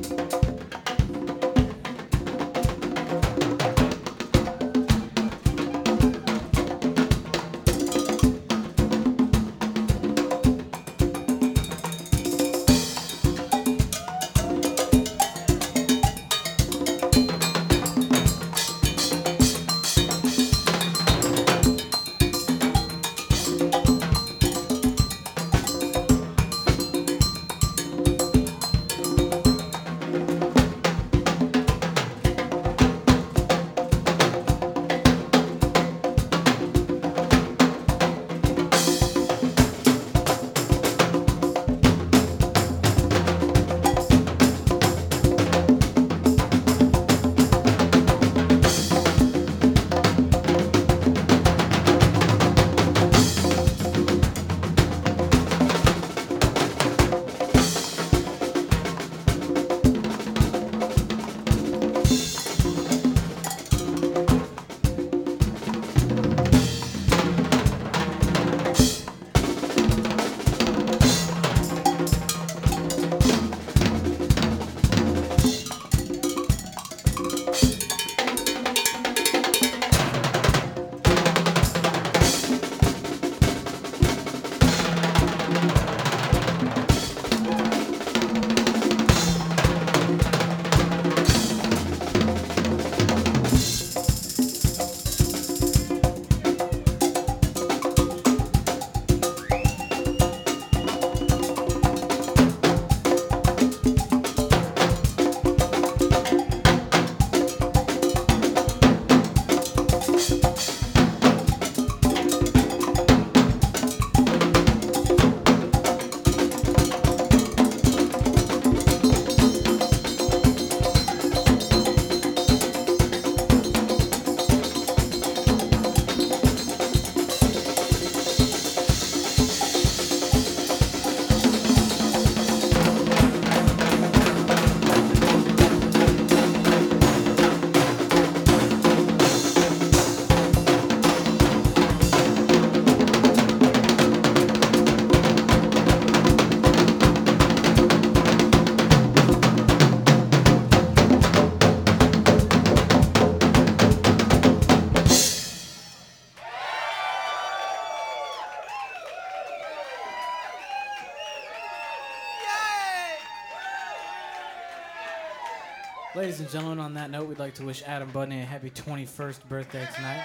Ladies and gentlemen, on that note, we'd like to wish Adam Budney a happy 21st birthday tonight.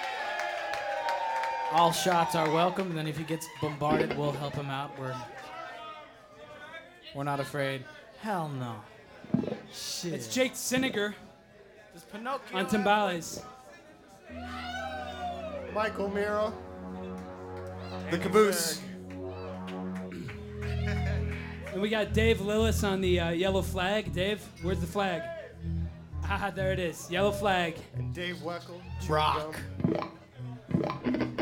All shots are welcome, and then if he gets bombarded, we'll help him out. We're not afraid. Hell no. Shit. It's Jake Siniger Does Pinocchio on timbales. Michael Miro. The Caboose. And we got Dave Lillis on the yellow flag. Dave, where's the flag? Ah, there it is. Yellow flag. And Dave Weckl. Rock. Drum.